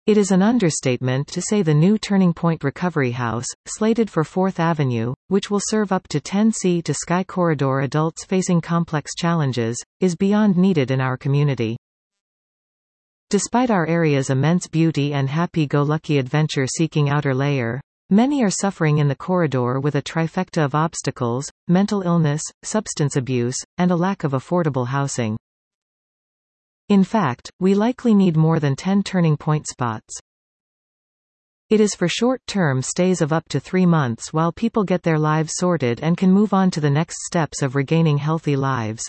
It is an understatement to say the new Turning Point Recovery House, slated for 4th Avenue, which will serve up to 10 Sea to Sky Corridor adults facing complex challenges, is beyond needed in our community. Despite our area's immense beauty and happy-go-lucky adventure-seeking outer layer, many are suffering in the corridor with a trifecta of obstacles: mental illness, substance abuse, and a lack of affordable housing. In fact, we likely need more than 10 turning point spots. It is for short-term stays of up to 3 months while people get their lives sorted and can move on to the next steps of regaining healthy lives.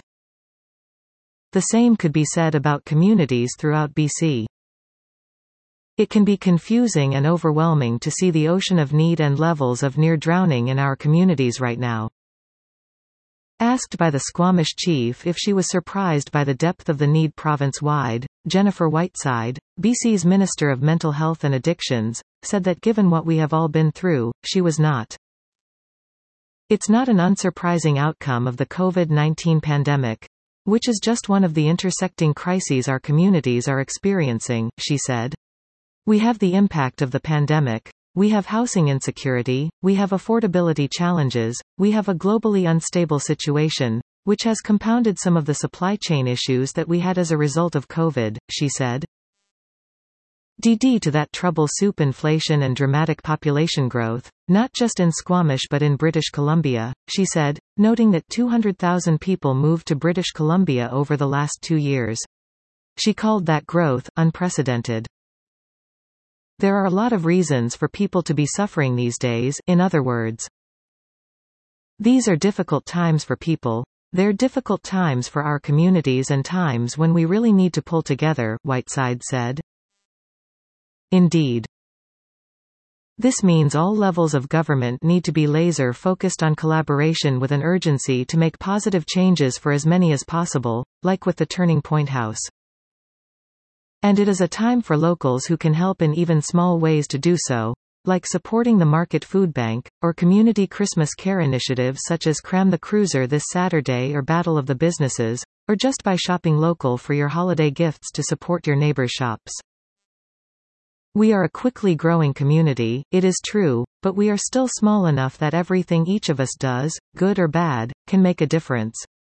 The same could be said about communities throughout BC. It can be confusing and overwhelming to see the ocean of need and levels of near drowning in our communities right now. Asked by the Squamish chief if she was surprised by the depth of the need province-wide, Jennifer Whiteside, BC's Minister of Mental Health and Addictions, said that given what we have all been through, she was not. It's not an unsurprising outcome of the COVID-19 pandemic, which is just one of the intersecting crises our communities are experiencing, she said. We have the impact of the pandemic. We have housing insecurity, we have affordability challenges, we have a globally unstable situation, which has compounded some of the supply chain issues that we had as a result of COVID, she said. DD to that trouble soup inflation and dramatic population growth, not just in Squamish but in British Columbia, she said, noting that 200,000 people moved to British Columbia over the last 2 years. She called that growth unprecedented. There are a lot of reasons for people to be suffering these days, in other words. These are difficult times for people. They're difficult times for our communities and times when we really need to pull together, Whiteside said. Indeed. This means all levels of government need to be laser-focused on collaboration with an urgency to make positive changes for as many as possible, like with the Turning Point House. And it is a time for locals who can help in even small ways to do so, like supporting the Market Food Bank, or community Christmas care initiatives such as Cram the Cruiser this Saturday or Battle of the Businesses, or just by shopping local for your holiday gifts to support your neighbors' shops. We are a quickly growing community, it is true, but we are still small enough that everything each of us does, good or bad, can make a difference.